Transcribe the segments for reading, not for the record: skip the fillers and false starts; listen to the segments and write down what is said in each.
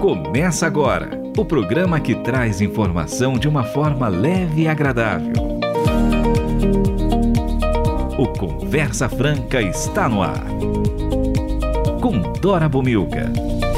Começa agora o programa que traz informação de uma forma leve e agradável. O Conversa Franca está no ar. Com Dora Bomilca.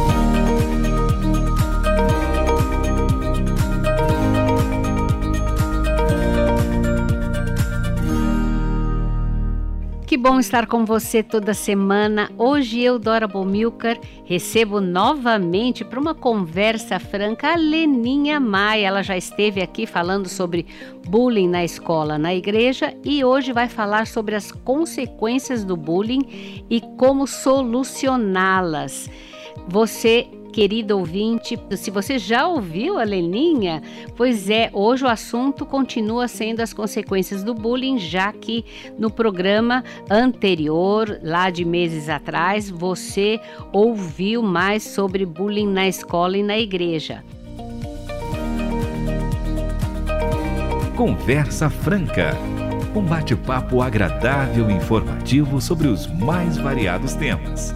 Que bom estar com você toda semana. Hoje eu, Dora Bomilcar, recebo novamente para uma conversa franca a Leninha Maia. Ela já esteve aqui falando sobre bullying na escola, na igreja, e hoje vai falar sobre as consequências do bullying e como solucioná-las. Você, querido ouvinte, se você já ouviu a Leninha, pois é, hoje o assunto continua sendo as consequências do bullying, já que no programa anterior, lá de meses atrás, você ouviu mais sobre bullying na escola e na igreja. Conversa Franca, um bate-papo agradável e informativo sobre os mais variados temas.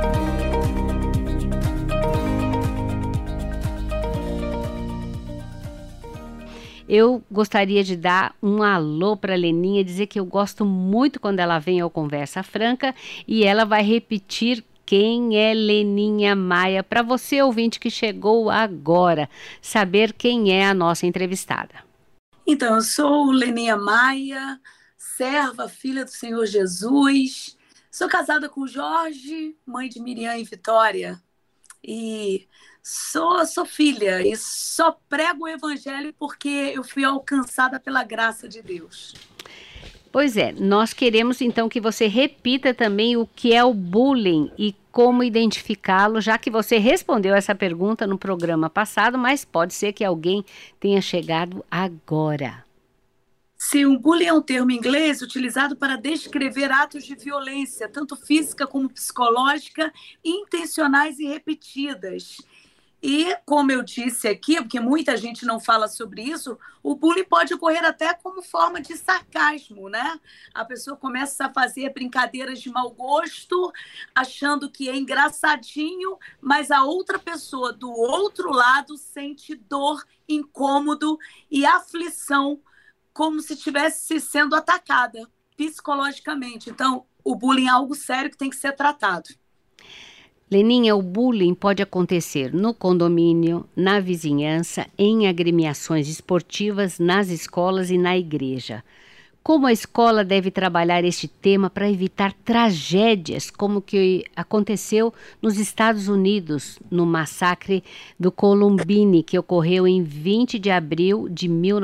Eu gostaria de dar um alô para a Leninha, dizer que eu gosto muito quando ela vem ao Conversa Franca e ela vai repetir quem é Leninha Maia, para você, ouvinte, que chegou agora, saber quem é a nossa entrevistada. Então, eu sou Leninha Maia, serva, filha do Senhor Jesus, sou casada com Jorge, mãe de Miriam e Vitória, e sou filha e só prego o evangelho porque eu fui alcançada pela graça de Deus. Pois é, nós queremos então que você repita também o que é o bullying e como identificá-lo, já que você respondeu essa pergunta no programa passado, mas pode ser que alguém tenha chegado agora. Sim, o bullying é um termo inglês utilizado para descrever atos de violência, tanto física como psicológica, intencionais e repetidas. E, como eu disse aqui, porque muita gente não fala sobre isso, o bullying pode ocorrer até como forma de sarcasmo, né? A pessoa começa a fazer brincadeiras de mau gosto, achando que é engraçadinho, mas a outra pessoa do outro lado sente dor, incômodo e aflição, como se estivesse sendo atacada psicologicamente. Então, o bullying é algo sério que tem que ser tratado. Leninha, o bullying pode acontecer no condomínio, na vizinhança, em agremiações esportivas, nas escolas e na igreja. Como a escola deve trabalhar este tema para evitar tragédias como o que aconteceu nos Estados Unidos, no massacre do Columbine, que ocorreu em 20 de abril de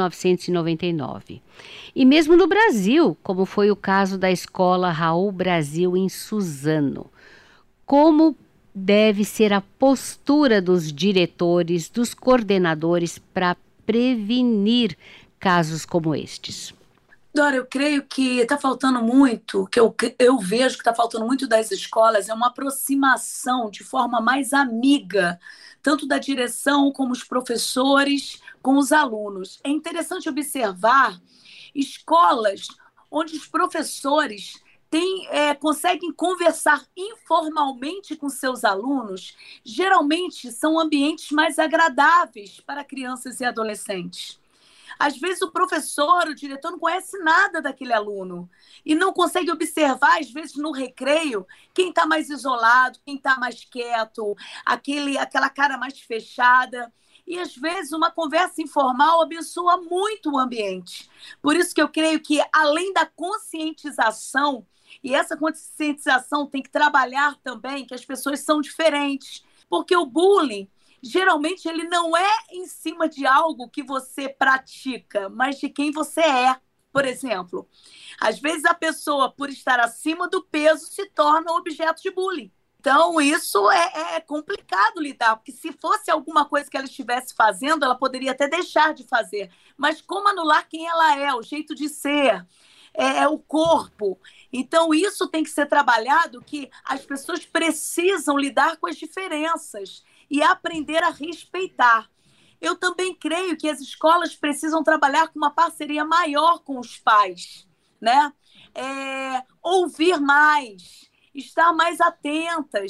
1999. E mesmo no Brasil, como foi o caso da escola Raul Brasil em Suzano. Como deve ser a postura dos diretores, dos coordenadores para prevenir casos como estes? Dora, eu creio que está faltando muito, que eu vejo que está faltando muito das escolas, é uma aproximação de forma mais amiga, tanto da direção como os professores, com os alunos. É interessante observar escolas onde os professores conseguem conversar informalmente com seus alunos, geralmente são ambientes mais agradáveis para crianças e adolescentes. Às vezes o professor, o diretor não conhece nada daquele aluno e não consegue observar, às vezes no recreio, quem está mais isolado, quem está mais quieto, aquela cara mais fechada. E, às vezes, uma conversa informal abençoa muito o ambiente. Por isso que eu creio que, além da conscientização, e essa conscientização tem que trabalhar também que as pessoas são diferentes. Porque o bullying, geralmente, ele não é em cima de algo que você pratica, mas de quem você é. Por exemplo, às vezes a pessoa, por estar acima do peso, se torna objeto de bullying. Então, isso é complicado lidar, porque se fosse alguma coisa que ela estivesse fazendo, ela poderia até deixar de fazer. Mas como anular quem ela é, o jeito de ser, o corpo? Então, isso tem que ser trabalhado, que as pessoas precisam lidar com as diferenças e aprender a respeitar. Eu também creio que as escolas precisam trabalhar com uma parceria maior com os pais, né? Ouvir mais, estar mais atentas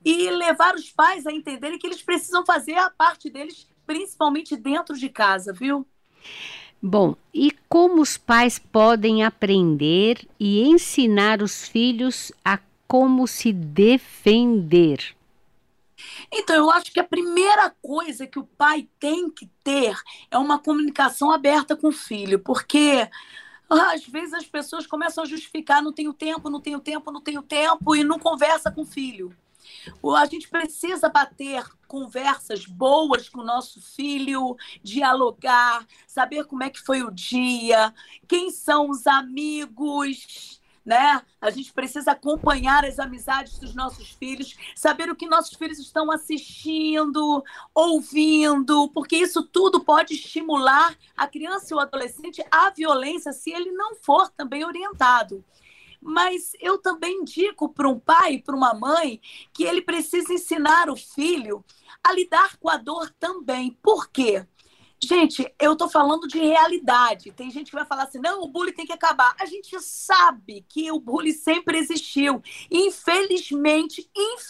e levar os pais a entenderem que eles precisam fazer a parte deles, principalmente dentro de casa, viu? Bom, e como os pais podem aprender e ensinar os filhos a como se defender? Então, eu acho que a primeira coisa que o pai tem que ter é uma comunicação aberta com o filho, porque às vezes as pessoas começam a justificar, não tenho tempo, não tenho tempo, não tenho tempo, e não conversa com o filho. A gente precisa bater conversas boas com o nosso filho, dialogar, saber como é que foi o dia, quem são os amigos, né? A gente precisa acompanhar as amizades dos nossos filhos, saber o que nossos filhos estão assistindo, ouvindo, porque isso tudo pode estimular a criança e o adolescente à violência se ele não for também orientado. Mas eu também indico para um pai e para uma mãe que ele precisa ensinar o filho a lidar com a dor também. Por quê? Gente, eu estou falando de realidade. Tem gente que vai falar assim, não, o bullying tem que acabar. A gente sabe que o bullying sempre existiu. Infelizmente,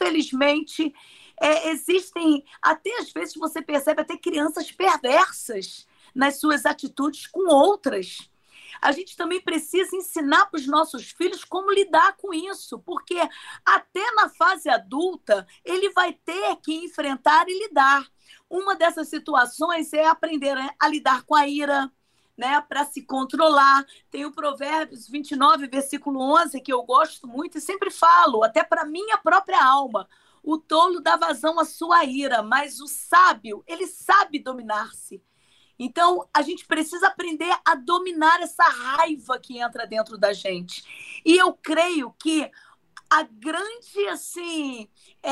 existem, até às vezes você percebe até crianças perversas nas suas atitudes com outras. A gente também precisa ensinar para os nossos filhos como lidar com isso, porque até na fase adulta ele vai ter que enfrentar e lidar. Uma dessas situações é aprender a lidar com a ira, né, para se controlar. Tem o Provérbios 29, versículo 11, que eu gosto muito e sempre falo, até para minha própria alma. O tolo dá vazão à sua ira, mas o sábio, ele sabe dominar-se. Então, a gente precisa aprender a dominar essa raiva que entra dentro da gente. E eu creio que a grande, assim,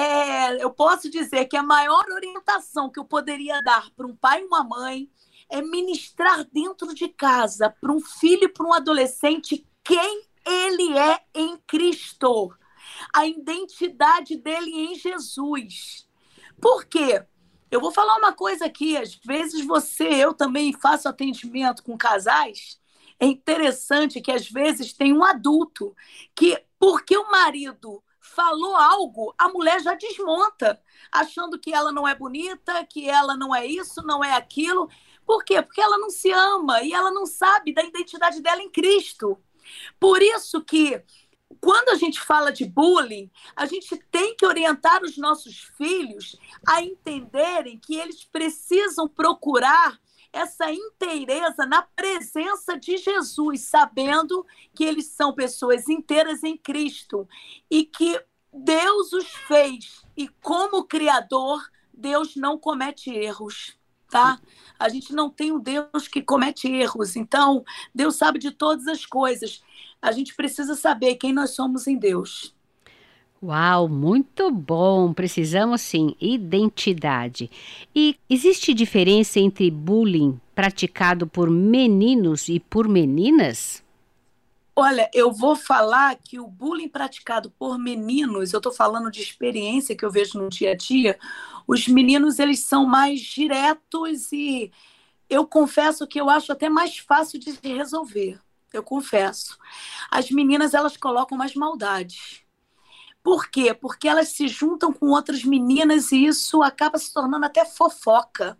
eu posso dizer que a maior orientação que eu poderia dar para um pai e uma mãe é ministrar dentro de casa, para um filho e para um adolescente, quem ele é em Cristo. A identidade dele em Jesus. Por quê? Eu vou falar uma coisa aqui, às vezes eu também faço atendimento com casais, é interessante que às vezes tem um adulto que, porque o marido falou algo, a mulher já desmonta, achando que ela não é bonita, que ela não é isso, não é aquilo. Por quê? Porque ela não se ama e ela não sabe da identidade dela em Cristo. Por isso que quando a gente fala de bullying, a gente tem que orientar os nossos filhos a entenderem que eles precisam procurar essa inteireza na presença de Jesus, sabendo que eles são pessoas inteiras em Cristo e que Deus os fez e como Criador, Deus não comete erros, tá? A gente não tem um Deus que comete erros, então Deus sabe de todas as coisas. A gente precisa saber quem nós somos em Deus. Uau, muito bom! Precisamos sim, identidade. E existe diferença entre bullying praticado por meninos e por meninas? Olha, eu vou falar que o bullying praticado por meninos, eu estou falando de experiência que eu vejo no dia a dia, os meninos eles são mais diretos e eu confesso que eu acho até mais fácil de resolver. Eu confesso. As meninas, elas colocam mais maldade. Por quê? Porque elas se juntam com outras meninas e isso acaba se tornando até fofoca.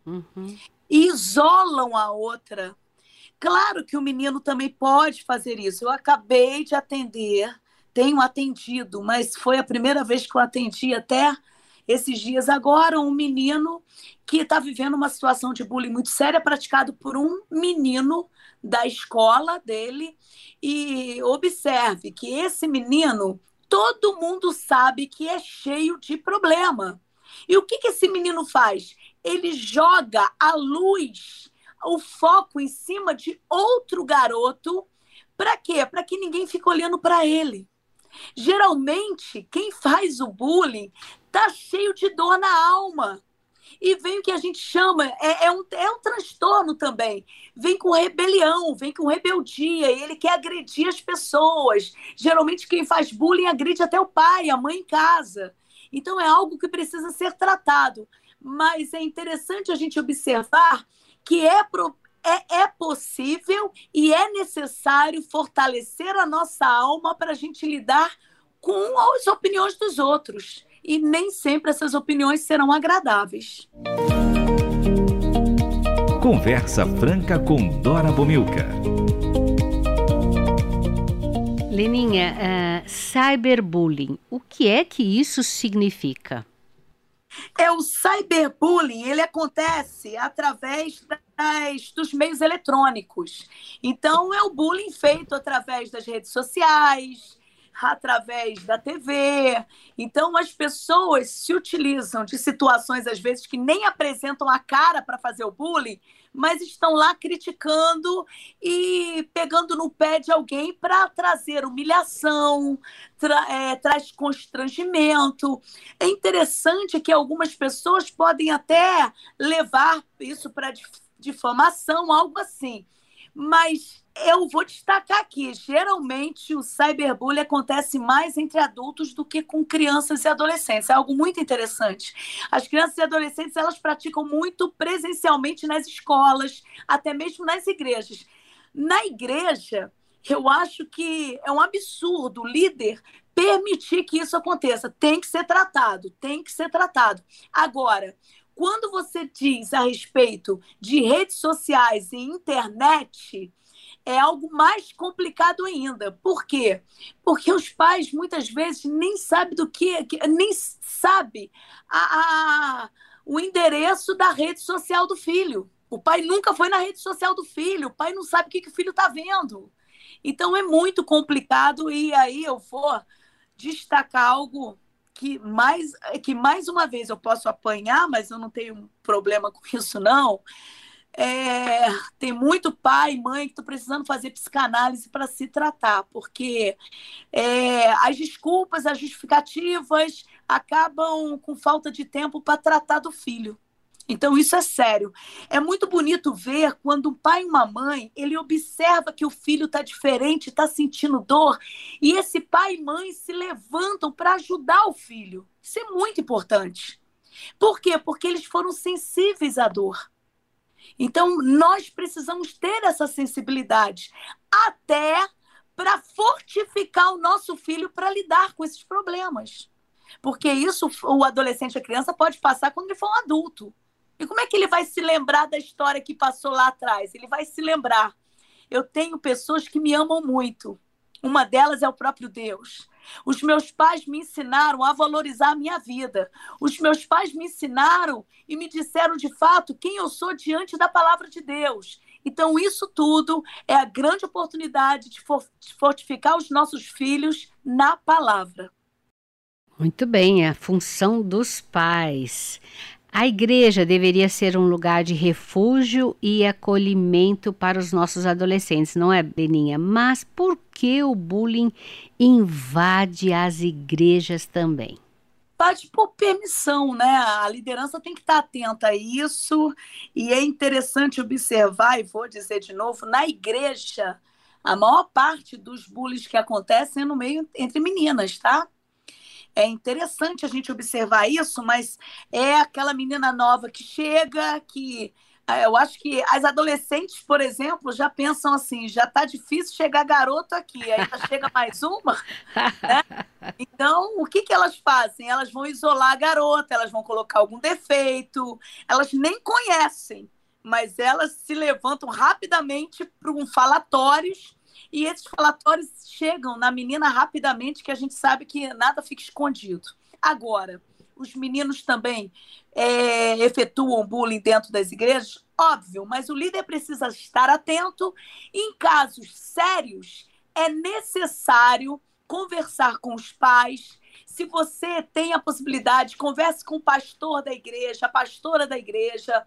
E isolam a outra. Claro que o menino também pode fazer isso. Eu acabei de atender, tenho atendido, mas foi a primeira vez que eu atendi até esses dias agora, um menino que está vivendo uma situação de bullying muito séria, praticado por um menino da escola dele. E observe que esse menino, todo mundo sabe que é cheio de problema. E o que esse menino faz? Ele joga a luz, o foco em cima de outro garoto. Para quê? Para que ninguém fique olhando para ele. Geralmente, quem faz o bullying está cheio de dor na alma. E vem o que a gente chama, é um transtorno também. Vem com rebelião, vem com rebeldia, e ele quer agredir as pessoas. Geralmente quem faz bullying agride até o pai, a mãe em casa. Então é algo que precisa ser tratado. Mas é interessante a gente observar que é possível e é necessário fortalecer a nossa alma para a gente lidar com as opiniões dos outros. e nem sempre essas opiniões serão agradáveis. Conversa Franca com Dora Bomilca. Leninha, cyberbullying, o que é que isso significa? O cyberbullying, ele acontece através dos meios eletrônicos. Então, é o bullying feito através das redes sociais, através da TV. Então, as pessoas se utilizam de situações, às vezes, que nem apresentam a cara para fazer o bullying, mas estão lá criticando e pegando no pé de alguém para trazer humilhação, traz constrangimento. É interessante que algumas pessoas podem até levar isso para difamação, algo assim. Mas eu vou destacar aqui, geralmente o cyberbullying acontece mais entre adultos do que com crianças e adolescentes. É algo muito interessante. As crianças e adolescentes, elas praticam muito presencialmente nas escolas, até mesmo nas igrejas. Na igreja, eu acho que é um absurdo o líder permitir que isso aconteça. Tem que ser tratado, tem que ser tratado. Agora, quando você diz a respeito de redes sociais e internet, é algo mais complicado ainda. Por quê? Porque os pais, muitas vezes, nem sabem nem sabem o endereço da rede social do filho. O pai nunca foi na rede social do filho, o pai não sabe o que o filho está vendo. Então, é muito complicado, e aí eu vou destacar algo que mais uma vez eu posso apanhar, mas eu não tenho problema com isso, não. Tem muito pai e mãe que estão precisando fazer psicanálise para se tratar, porque as desculpas, as justificativas acabam com falta de tempo para tratar do filho. Então, isso é sério. É muito bonito ver quando um pai e uma mãe, ele observa que o filho está diferente, está sentindo dor, e esse pai e mãe se levantam para ajudar o filho. Isso é muito importante. Por quê? Porque eles foram sensíveis à dor. Então, nós precisamos ter essa sensibilidade, até para fortificar o nosso filho para lidar com esses problemas. Porque isso, o adolescente, a criança, pode passar quando ele for um adulto. E como é que ele vai se lembrar da história que passou lá atrás? Ele vai se lembrar. Eu tenho pessoas que me amam muito. Uma delas é o próprio Deus. Os meus pais me ensinaram a valorizar a minha vida. Os meus pais me ensinaram e me disseram de fato quem eu sou diante da palavra de Deus. Então, isso tudo é a grande oportunidade de fortificar os nossos filhos na palavra. Muito bem, a função dos pais. A igreja deveria ser um lugar de refúgio e acolhimento para os nossos adolescentes, não é, Beninha? Mas por que o bullying invade as igrejas também? Invade por permissão, né? A liderança tem que estar atenta a isso, e é interessante observar, e vou dizer de novo, na igreja, a maior parte dos bullies que acontecem é no meio entre meninas, tá? É interessante a gente observar isso, mas é aquela menina nova que chega, que eu acho que as adolescentes, por exemplo, já pensam assim, já está difícil chegar garoto aqui, aí já chega mais uma, né? Então, o que elas fazem? Elas vão isolar a garota, elas vão colocar algum defeito, elas nem conhecem, mas elas se levantam rapidamente para um falatórios. E esses falatórios chegam na menina rapidamente, que a gente sabe que nada fica escondido. Agora, os meninos também efetuam bullying dentro das igrejas? Óbvio, mas o líder precisa estar atento. Em casos sérios, é necessário conversar com os pais. Se você tem a possibilidade, converse com o pastor da igreja, a pastora da igreja,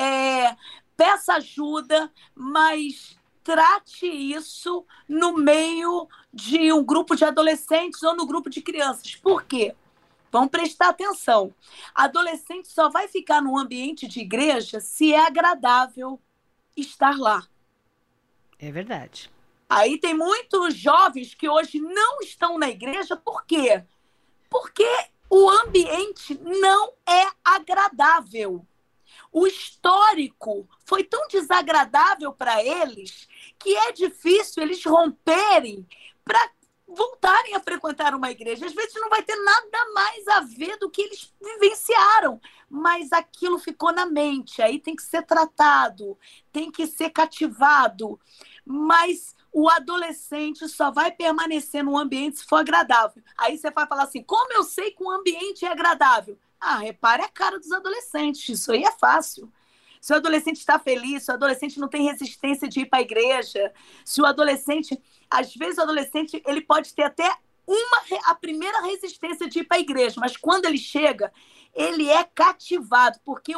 peça ajuda, mas trate isso no meio de um grupo de adolescentes ou no grupo de crianças. Por quê? Vamos prestar atenção. Adolescente só vai ficar no ambiente de igreja se é agradável estar lá. É verdade. Aí tem muitos jovens que hoje não estão na igreja. Por quê? Porque o ambiente não é agradável. O histórico foi tão desagradável para eles que é difícil eles romperem para voltarem a frequentar uma igreja. Às vezes não vai ter nada mais a ver do que eles vivenciaram, mas aquilo ficou na mente, aí tem que ser tratado, tem que ser cativado, mas o adolescente só vai permanecer no ambiente se for agradável. Aí você vai falar assim, como eu sei que o ambiente é agradável? Ah, repare a cara dos adolescentes, isso aí é fácil. Se o adolescente está feliz, se o adolescente não tem resistência de ir para a igreja, se o adolescente, às vezes o adolescente, ele pode ter até a primeira resistência de ir para a igreja, mas quando ele chega, ele é cativado, porque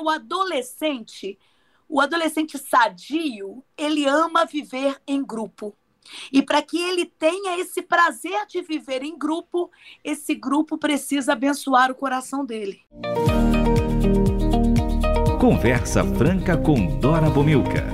o adolescente sadio, ele ama viver em grupo. E para que ele tenha esse prazer de viver em grupo, esse grupo precisa abençoar o coração dele. Conversa Franca com Dora Bomilcar.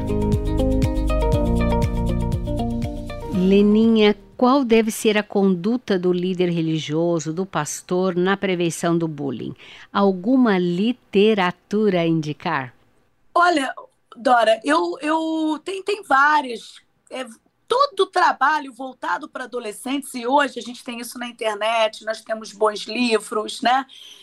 Leninha, qual deve ser a conduta do líder religioso, do pastor, na prevenção do bullying? Alguma literatura a indicar? Olha, Dora, tem várias. Todo o trabalho voltado para adolescentes, e hoje a gente tem isso na internet, nós temos bons livros, né?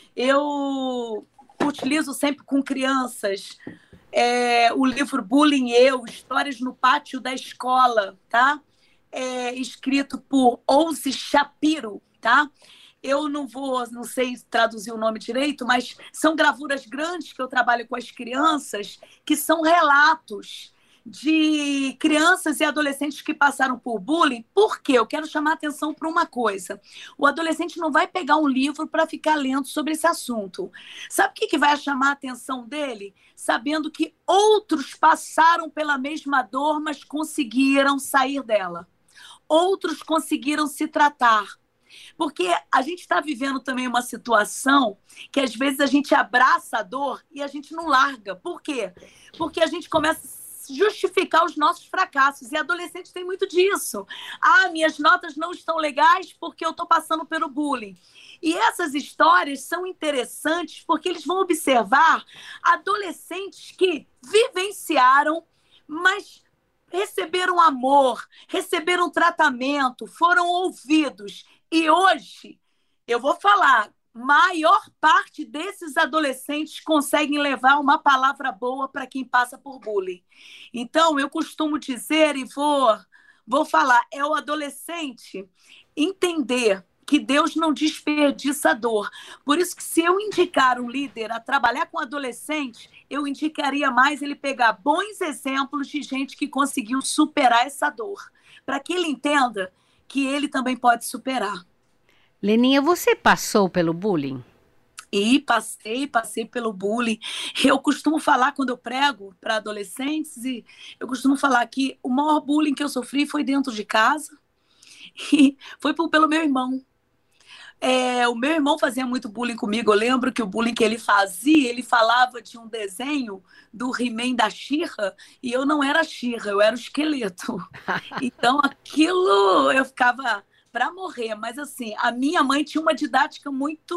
Eu utilizo sempre com crianças o livro Bullying Eu, Histórias no Pátio da Escola, tá? Escrito por Ousi Shapiro, tá? Eu não sei traduzir o nome direito, mas são gravuras grandes que eu trabalho com as crianças, que são relatos de crianças e adolescentes que passaram por bullying. Por quê? Eu quero chamar a atenção para uma coisa. O adolescente não vai pegar um livro para ficar lendo sobre esse assunto. Sabe o que vai chamar a atenção dele? Sabendo que outros passaram pela mesma dor, mas conseguiram sair dela. Outros conseguiram se tratar. Porque a gente está vivendo também uma situação que às vezes a gente abraça a dor e a gente não larga. Por quê? Porque a gente começa a justificar os nossos fracassos. E adolescente tem muito disso. Ah, minhas notas não estão legais porque eu estou passando pelo bullying. E essas histórias são interessantes porque eles vão observar adolescentes que vivenciaram, mas receberam amor, receberam tratamento, foram ouvidos. E hoje, eu vou falar, maior parte desses adolescentes conseguem levar uma palavra boa para quem passa por bullying. Então, eu costumo dizer e vou falar, é o adolescente entender que Deus não desperdiça dor. Por isso que se eu indicar um líder a trabalhar com adolescente, eu indicaria mais ele pegar bons exemplos de gente que conseguiu superar essa dor, para que ele entenda que ele também pode superar. Leninha, você passou pelo bullying? E passei pelo bullying. Eu costumo falar, quando eu prego para adolescentes, e eu costumo falar que o maior bullying que eu sofri foi dentro de casa, e foi pelo meu irmão. O meu irmão fazia muito bullying comigo. Eu lembro que o bullying que ele fazia, ele falava de um desenho do He-Man da She-Ra, e eu não era a She-Ra, eu era o esqueleto. Então aquilo eu ficava para morrer. Mas assim, a minha mãe tinha uma didática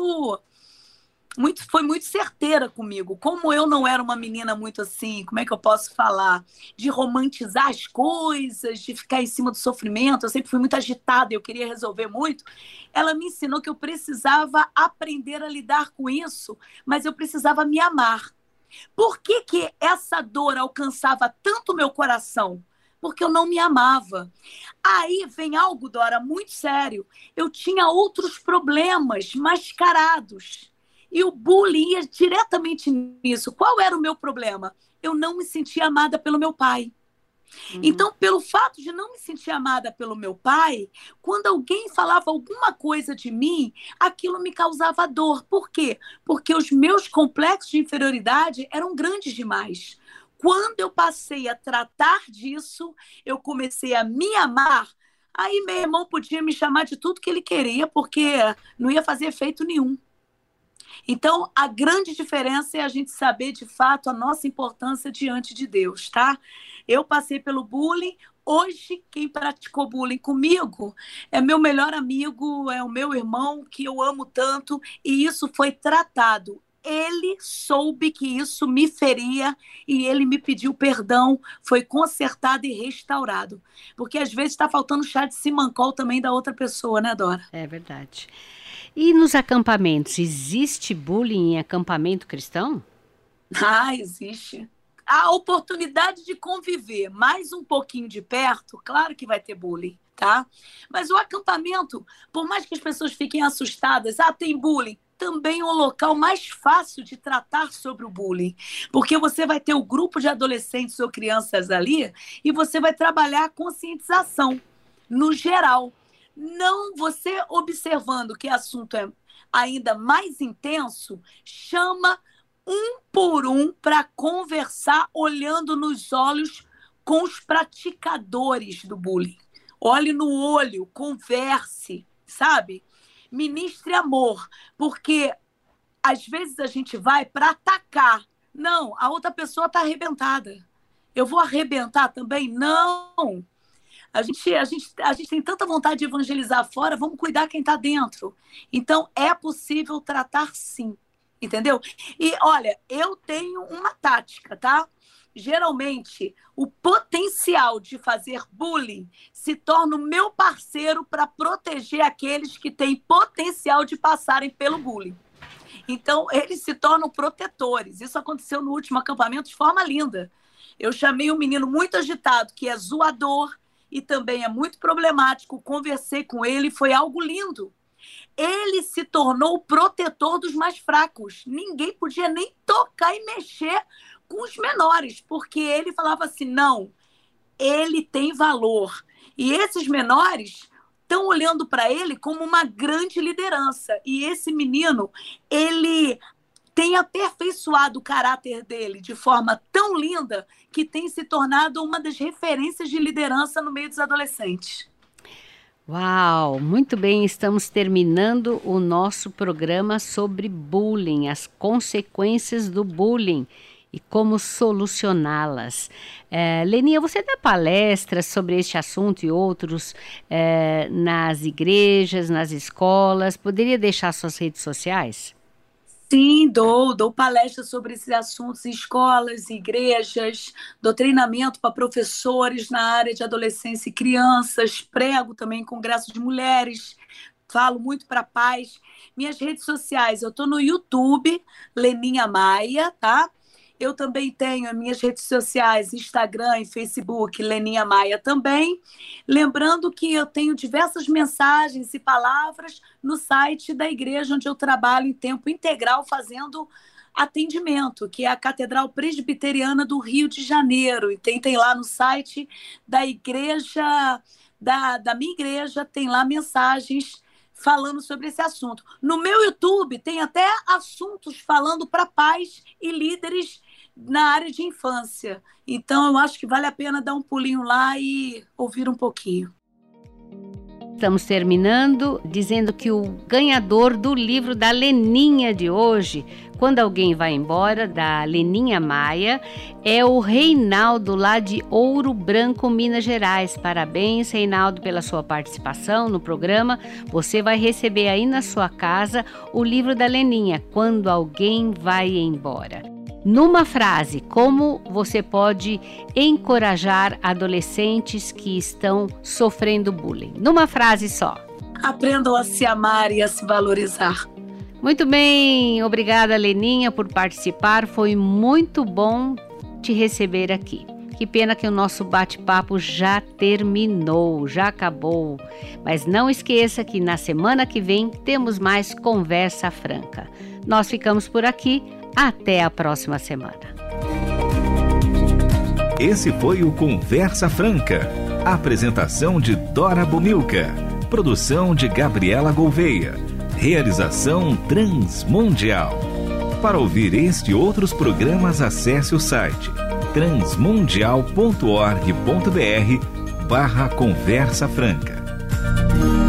foi muito certeira comigo. Como eu não era uma menina muito assim, como é que eu posso falar? De romantizar as coisas, de ficar em cima do sofrimento, eu sempre fui muito agitada, eu queria resolver muito. Ela me ensinou que eu precisava aprender a lidar com isso, mas eu precisava me amar. Por que essa dor alcançava tanto o meu coração? Porque eu não me amava. Aí vem algo, Dora, muito sério. Eu tinha outros problemas mascarados. E o bullying ia diretamente nisso. Qual era o meu problema? Eu não me sentia amada pelo meu pai. Então, pelo fato de não me sentir amada pelo meu pai, quando alguém falava alguma coisa de mim, aquilo me causava dor. Por quê? Porque os meus complexos de inferioridade eram grandes demais. Quando eu passei a tratar disso, eu comecei a me amar. Aí meu irmão podia me chamar de tudo que ele queria, porque não ia fazer efeito nenhum. Então, a grande diferença é a gente saber, de fato, a nossa importância diante de Deus, tá? Eu passei pelo bullying. Hoje, quem praticou bullying comigo é meu melhor amigo, é o meu irmão, que eu amo tanto, e isso foi tratado. ele soube que isso me feria e ele me pediu perdão, foi consertado e restaurado. Porque às vezes está faltando chá de simancol também da outra pessoa, né, Dora? É verdade. E nos acampamentos, existe bullying em acampamento cristão? Existe. A oportunidade de conviver mais um pouquinho de perto, claro que vai ter bullying, tá? Mas o acampamento, por mais que as pessoas fiquem assustadas, tem bullying, também é um local mais fácil de tratar sobre o bullying, porque você vai ter o grupo de adolescentes ou crianças ali e você vai trabalhar a conscientização, no geral. Não você observando que o assunto é ainda mais intenso, chama um por um para conversar olhando nos olhos com os praticadores do bullying. Olhe no olho, converse, sabe? Ministre amor, porque às vezes a gente vai para atacar. Não, a outra pessoa está arrebentada. Eu vou arrebentar também? Não. A gente tem tanta vontade de evangelizar fora, vamos cuidar quem está dentro. Então, é possível tratar sim. Entendeu? E, olha, eu tenho uma tática, tá? Geralmente, o potencial de fazer bullying se torna o meu parceiro para proteger aqueles que têm potencial de passarem pelo bullying. Então, eles se tornam protetores. Isso aconteceu no último acampamento de forma linda. Eu chamei um menino muito agitado, que é zoador e também é muito problemático. Conversei com ele, foi algo lindo. Ele se tornou o protetor dos mais fracos. Ninguém podia nem tocar e mexer com os menores, porque ele falava assim, não, ele tem valor. E esses menores estão olhando para ele como uma grande liderança. E esse menino, ele tem aperfeiçoado o caráter dele de forma tão linda que tem se tornado uma das referências de liderança no meio dos adolescentes. Uau, muito bem, estamos terminando o nosso programa sobre bullying, as consequências do bullying e como solucioná-las. Leninha, você dá palestras sobre este assunto e outros nas igrejas, nas escolas, poderia deixar suas redes sociais? Sim, dou palestras sobre esses assuntos em escolas, igrejas, dou treinamento para professores na área de adolescência e crianças, prego também em congresso de mulheres, falo muito para pais. Minhas redes sociais, eu estou no YouTube, Leninha Maia, tá? Eu também tenho as minhas redes sociais, Instagram e Facebook, Leninha Maia também. Lembrando que eu tenho diversas mensagens e palavras no site da igreja onde eu trabalho em tempo integral fazendo atendimento, que é a Catedral Presbiteriana do Rio de Janeiro. E tem lá no site da igreja, da minha igreja, tem lá mensagens falando sobre esse assunto. No meu YouTube tem até assuntos falando para pais e líderes na área de infância. Então, eu acho que vale a pena dar um pulinho lá e ouvir um pouquinho. Estamos terminando dizendo que o ganhador do livro da Leninha de hoje, Quando Alguém Vai Embora, da Leninha Maia, é o Reinaldo, lá de Ouro Branco, Minas Gerais. Parabéns, Reinaldo, pela sua participação no programa. Você vai receber aí na sua casa o livro da Leninha, Quando Alguém Vai Embora. Numa frase, como você pode encorajar adolescentes que estão sofrendo bullying? Numa frase só. Aprendam a se amar e a se valorizar. Muito bem, obrigada, Leninha, por participar. Foi muito bom te receber aqui. Que pena que o nosso bate-papo já terminou, já acabou. Mas não esqueça que na semana que vem temos mais Conversa Franca. Nós ficamos por aqui. Até a próxima semana. Esse foi o Conversa Franca. Apresentação de Dora Bomilca. Produção de Gabriela Gouveia. Realização Transmundial. Para ouvir este e outros programas, acesse o site transmundial.org.br/Conversa Franca.